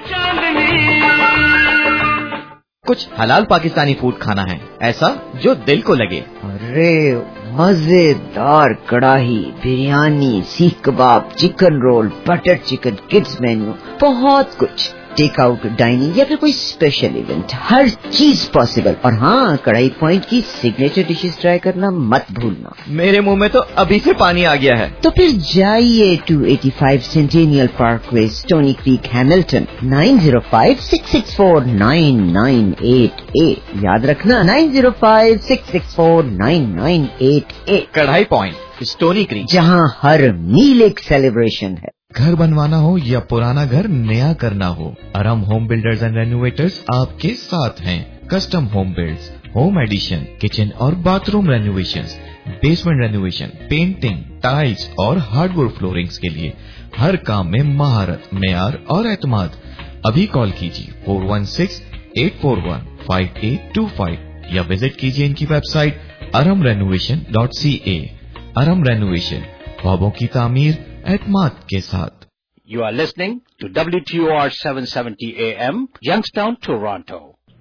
कुछ हलाल Pakistani food खाना है, ऐसा जो दिल को लगे। अरे मजेदार kadai, biryani, seekh kebab, chicken roll, butter chicken, kids menu, बहुत कुछ। टेक आउट, डाइनिंग या फिर कोई स्पेशल इवेंट, हर चीज पॉसिबल। और हाँ, कढ़ाई पॉइंट की सिग्नेचर डिशेस ट्राई करना मत भूलना। मेरे मुंह में तो अभी से पानी आ गया है। तो फिर जाइए two eighty five Centennial Parkway, Stoney Creek, Hamilton, nine zero five, six six four, nine nine eight eight। याद रखना nine zero five, six six four, nine nine eight eight। Kadai Point, Stoney Creek, जहाँ हर मील एक celebration है। घर बनवाना हो या पुराना घर नया करना हो, Aram home builders and renovators आपके साथ हैं। Custom home builds, home addition, kitchen और bathroom renovations, basement renovation, painting, tiles और हार्डवुड फ्लोरिंग्स के लिए हर काम में महारत, मेयार और एतमाद। अभी कॉल कीजिए four one six, eight four one, five eight two five या विजिट कीजिए इनकी website Aram renovation dot C A. Aram renovation, ख्वाबों की तामीर एतमाद के साथ। You are listening to W T O R seven seventy A M, Youngstown, Toronto.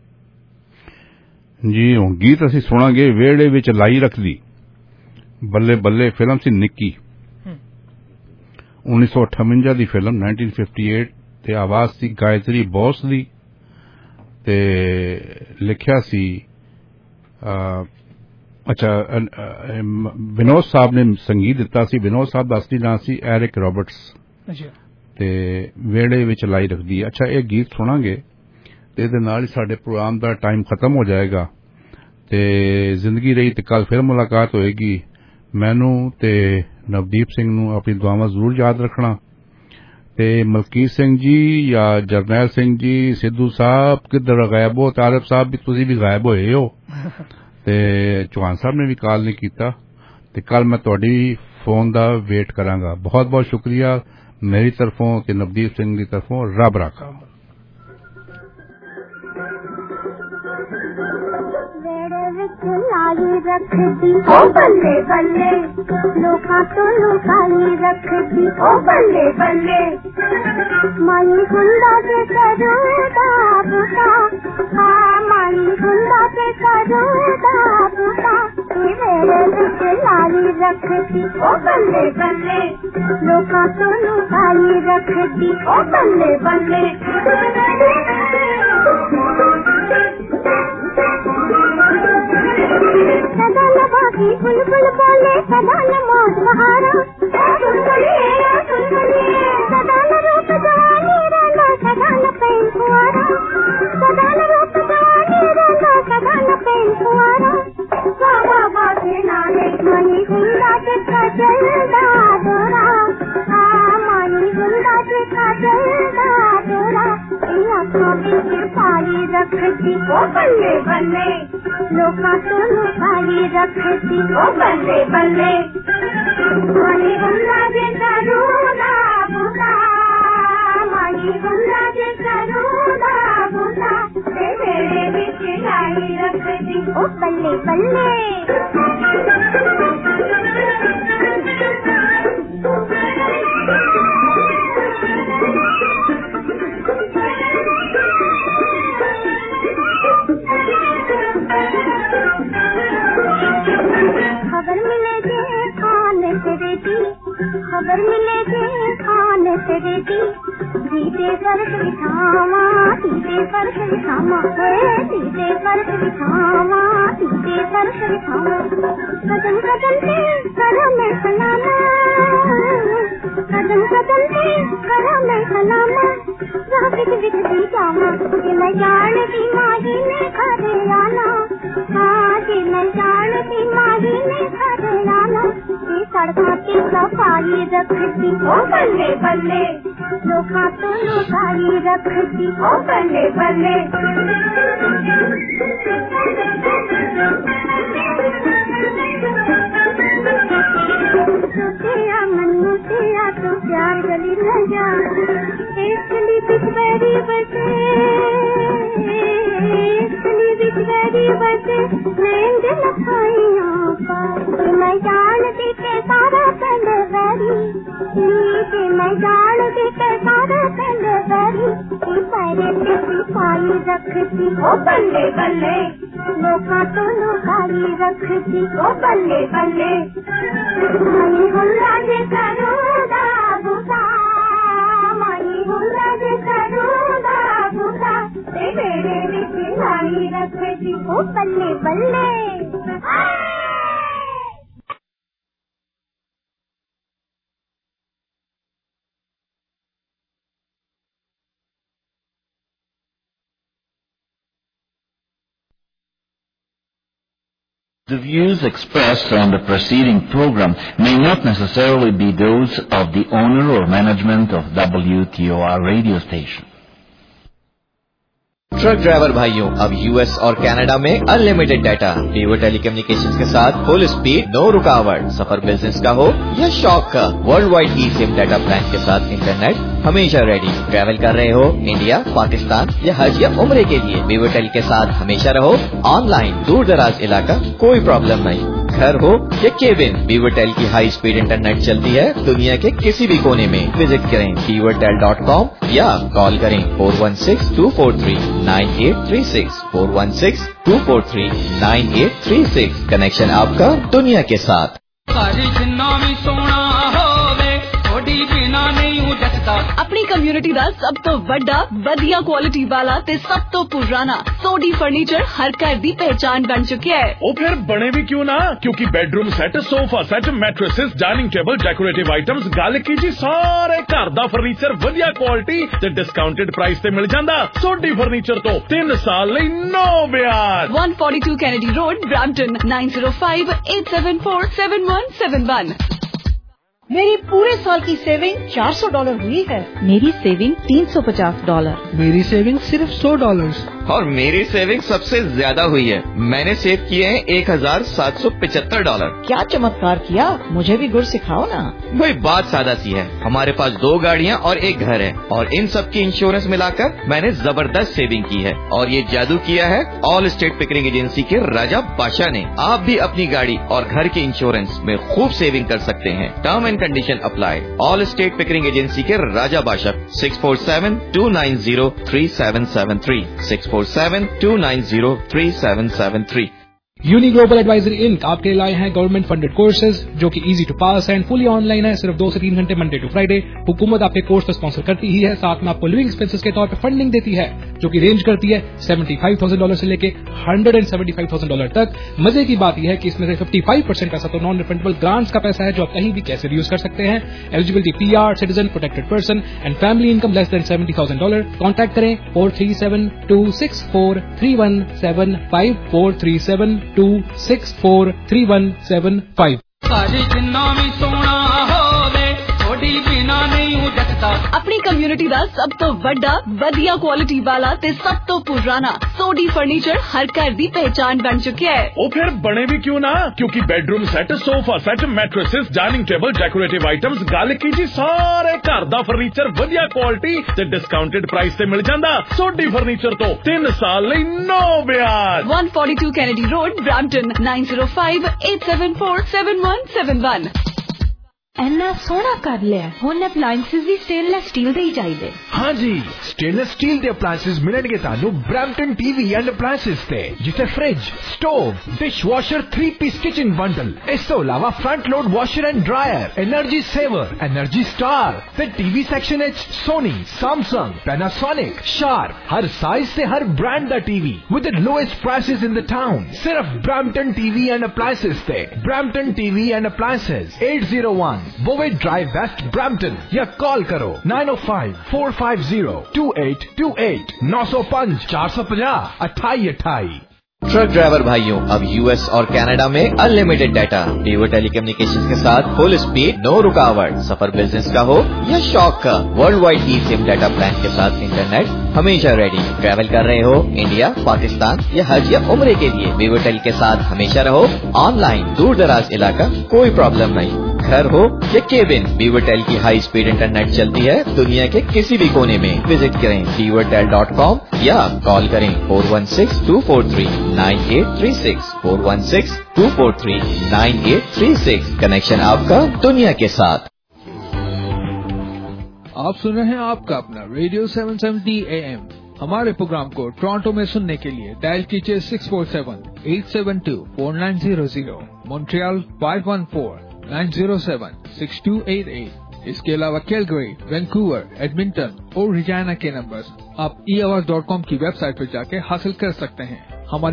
जी ਹੁਣ ਗੀਤ ਅਸੀਂ ਸੁਣਾਂਗੇ ਵੇੜੇ ਵਿੱਚ ਲਾਈ ਰੱਖਦੀ ਬੱਲੇ ਬੱਲੇ ਫਿਲਮ ਸੀ ਨਿੱਕੀ उन्नीस सौ अठवंजा ਦੀ ਫਿਲਮ nineteen fifty-eight ਤੇ ਆਵਾਜ਼ ਸੀ ਗਾਇਤਰੀ ਬੋਸ ਦੀ ਤੇ ਲਿਖਿਆ ਸੀ अच्छा विनोद साहब ने संगीत दिता सी। विनोद साहब का असली नाम सी एरिक रॉबर्ट्स ते वेड़े विच लाई रखदी। अच्छा ये गीत सुनांगे ते इहदे नाल ही साडे प्रोग्राम दा टाइम खत्म हो जाएगा ते जिंदगी रही ते कल फिर मुलाकात होएगी। मैनू ते नवदीप सिंह नू अपनी दुआवां जरूर याद रखना ते मलकीत सिंह जी या जरनैल सिंह जी, सिद्धू साहब किधर गायब हो, तारब साहब भी तुसीं भी गायब होए हो ते चौहान साहब ने भी कॉल नहीं किया ते कल मैं तुहाडी फोन दा वेट करांगा। बहुत बहुत शुक्रिया मेरी तरफों ते नवदीप सिंह की तरफों। रब राखा। रखदी ओ बल्ले बल्ले लोका तो लुकाई रखदी ओ बल्ले बल्ले माई हुंदा के करूं दाबता आ मानी गुंडा के करूँगा बूटा मेरे बिच लाली रखती ओ बल्ले बल्ले लोका तो लुकाई रखती ओ बल्ले बल्ले सदा लबाकी बुलबुल बोले सदा न मौत बहारा सदा न रूप जवानी रहना सदा न पेन कुआरा सदा न रूप जवानी रहना सदा न पेन कुआरा बाबा बाबे नाले मनी गुंडा का जलदा दोरा आ मनी गुंडा का जलदा दोरा आँखों में पाली रखती ओ बल्ले बल्ले लोका तो लुकाई रखती ओ बल्ले बल्ले मनी गुंडा के करूँगा बूटा मनी गुंडा के करूँगा बूटा मेरे बिच लाई रखती ओ बल्ले बल्ले खबर मिलेगी खाने से बेटी खबर मिलेगी खाने से बेटी सीधे फर्श बिछावा सीधे फर्श बिछावा सीधे फर्श बिछावा सीधे फर्श बिछावा कदम कदम से करो मैं सलामा कदम कदम से करो मैं सलामा जहाँ बिच बिच दी जावा कि मैं जानती माही ने खड़े आना हाँ कि मैं जानती माही ने खड़े आना कि सड़कों की सफाई रखती ओ बल्ले बल्ले लोका तो लुकाई रखती ओ बल्ले बल्ले तेरा मनु तेरा तो प्यार गली न जा इसलिए बिछड़ी बचे इसलिए बिछड़ी बचे नैन लखाइयों पर मैं जानती के सारा कंड बैरी कि मैं जानती के सारा कंड बैरी पैरे पे सिपाही रखती ओ बल्ले बल्ले लोका तो लुकाई रखती ओ बल्ले बल्ले मनी गुंडा के करूँगा बूटा मनी गुंडा के करूँगा बूटा मेरे बिच लाई रखती ओ बल्ले बल्ले The views expressed on the preceding program may not necessarily be those of the owner or management of W T O R radio station. Truck driver भाइयों, अब यूएस और कनाडा में अनलिमिटेड डाटा, पीवर टेलीकम्युनिकेशंस के साथ full speed, no रुकावट। सफर business का हो या शौक का, वर्ल्ड वाइड ई सिम डाटा प्लान के साथ इंटरनेट हमेशा रेडी। ट्रैवल कर रहे हो इंडिया, पाकिस्तान या हज या उम्रे के लिए, पीवर टेल के साथ हमेशा रहो ऑनलाइन। दूर दराज इलाका कोई प्रॉब्लम नहीं, घर हो या केबिन, पीवरटेल की हाई स्पीड इंटरनेट चलती है दुनिया के किसी भी कोने में। विजिट करें पीवरटेल डॉट कॉम या कॉल करें four one six two four three nine eight three six four one six two four three nine eight three six. Connection आपका दुनिया के साथ। अपनी कम्युनिटी का सब तो बड़ा वधिया क्वालिटी वाला ते सब तो पुराना सोडी फर्नीचर हर घर की पहचान बन चुकी है। वो फिर बने भी क्यों ना, क्योंकि bedroom set, sofa set, mattresses, dining table, decorative items, गल की जी सारे घर दा फर्नीचर वधिया क्वालिटी ते डिस्काउंटेड प्राइस ते मिल जांदा। सोडी फर्नीचर तो तीन साल लई नो ब्याज। One forty two Kennedy Road, Brampton, nine zero five eight seven four seven one seven one. मेरी पूरे साल की सेविंग चार सौ डॉलर हुई है। मेरी सेविंग तीन सौ पचास डॉलर। मेरी सेविंग सिर्फ सौ डॉलर। और मेरी सेविंग सबसे ज्यादा हुई है, मैंने सेव किए हैं एक हजार सात सौ पिछहत्तर डॉलर। क्या चमत्कार किया, मुझे भी गुर सिखाओ ना। भाई बात सादा सी है, हमारे पास दो गाड़ियाँ और एक घर है और इन सब की इंश्योरेंस मिलाकर मैंने जबरदस्त सेविंग की है। और ये जादू किया है ऑल स्टेट पिकरिंग एजेंसी के राजा बादशाह ने। आप भी अपनी गाड़ी और घर के इंश्योरेंस में खूब सेविंग कर सकते हैं। Term and condition apply. Allstate Pickering agency के Raja Badshah, six four seven two nine zero three seven seven three, six four seven two nine zero three seven seven three. Uni Global advisory Inc आपके लिए लाए हैं government funded courses जो कि easy to pass and fully online है। सिर्फ दो से तीन घंटे मंडे टू फ्राइडे। हुकूमत आपके कोर्स को स्पॉन्सर करती ही है, साथ में आपको लिविंग एक्सपेंसेस के तौर पे फंडिंग देती है जो कि रेंज करती है सेवेंटी फाइव थाउजेंड डॉलर से लेके hundred and seventy five thousand dollar तक। मजे की बात यह है कि इसमें से फिफ्टी फाइव परसेंट पैसा तो नॉन रिफंडेबल ग्रांट्स का पैसा है जो आप कहीं भी कैसे भी यूज कर सकते हैं। Eligibility PR, citizen, protected person and family income less than seventy thousand dollar. Contact करें four three seven two six four three one seven five four three seven two six four three one seven five. अपनी community ਦਾ ਸਭ ਤੋਂ ਵੱਡਾ ਵਧੀਆ quality ਵਾਲਾ ਤੇ ਸਭ ਤੋਂ ਪੁਰਾਣਾ ਸੋਡੀ ਫਰਨੀਚਰ ਹਰ ਘਰ ਦੀ ਪਹਿਚਾਨ ਬਣ ਚੁੱਕਿਆ ਹੈ। ਉਹ ਫਿਰ ਬਣੇ ਵੀ ਕਿਉਂ ਨਾ, ਕਿਉਂਕਿ bedroom set, sofa set, mattresses, dining table, decorative items, ਗੱਲ ਕੀ ਜੀ ਸਾਰੇ ਘਰ ਦਾ ਫਰਨੀਚਰ ਵਧੀਆ ਕੁਆਲਿਟੀ ਤੇ ਡਿਸਕਾਊਂਟਡ ਪ੍ਰਾਈਸ ਤੇ ਮਿਲ ਜਾਂਦਾ। ਸੋਡੀ ਫਰਨੀਚਰ ਤੋਂ ਤਿੰਨ ਸਾਲ ਲਈ ਨੋ ਵਿਆਜ। one forty-two Kennedy Road, Brampton, nine zero five eight seven four seven one seven one। ਇੰਨਾ ਸੋਹਣਾ ਕਰ ਲਿਆ, ਹੁਣ ਅਪਲਾਈਐਂਸਿਸ ਵੀ ਸਟੇਨਲੈਸ ਸਟੀਲ ਦੇ ਹੀ ਚਾਹੀਦੇ। हाँ जी, स्टेनलेस स्टील ਦੇ ਅਪਲਾਈਐਂਸਿਸ ਮਿਲਣਗੇ ਤੁਹਾਨੂੰ ਬ੍ਰੈਂਪਟਨ ਟੀਵੀ ਐਂਡ ਅਪਲਾਈਐਂਸਿਸ ਤੇ, ਜਿੱਥੇ fridge, stove, dishwasher, three piece kitchen bundle, ਇਸ ਤੋਂ ਇਲਾਵਾ front load washer and dryer, energy saver, energy star ਤੇ ਟੀਵੀ ਸੈਕਸ਼ਨ ਵਿੱਚ ਸੋਨੀ, ਸੈਮਸੰਗ, ਪੈਨਾਸੋਨਿਕ, ਸ਼ਾਰਪ, ਹਰ ਸਾਈਜ਼ ਤੇ ਹਰ ਬ੍ਰਾਂਡ ਦਾ TV with the lowest prices in the town. ਸਿਰਫ ਬ੍ਰੈਂਪਟਨ ਟੀਵੀ ਐਂਡ ਅਪਲਾਈਐਂਸਿਸ ਤੇ। Brampton TV and appliances eight oh one Bovey Drive West, Brampton, या call करो nine oh five four five zero two eight two eight nine oh five four five zero अट्ठाई अट्ठाई। Truck driver भाइयों, अब US और Canada में unlimited data, Vivo telecommunications के साथ फुल स्पीड, नो रुकावट। सफर बिजनेस का हो या शौक का, वर्ल्ड वाइड ई सिम डाटा प्लान के साथ इंटरनेट हमेशा रेडी। ट्रैवल कर रहे हो इंडिया, पाकिस्तान या हज या उम्रे के लिए, वीवो टेल के साथ हमेशा रहो ऑनलाइन। दूर दराज इलाका कोई प्रॉब्लम नहीं, घर हो या केबिन, वीवो टेल की हाई स्पीड इंटरनेट चलती है दुनिया के किसी भी कोने में। विजिट करें वीवो टेल डॉट कॉम या कॉल करें four one six two four three nine eight three six four one six two four three nine eight three six. Connection आपका दुनिया के साथ। आप सुन रहे हैं आपका अपना radio seven seventy A M. हमारे प्रोग्राम को टोरंटो में सुनने के लिए डायल कीजिए six four seven eight seven two four nine zero zero, Montreal five one four nine zero seven six two eight eight. इसके अलावा कैलगरी, वैंकूवर, एडमिंटन और रिजाना के नंबर्स आप ई आवाज डॉट कॉम की वेबसाइट पर जाके हासिल कर सकते हैं।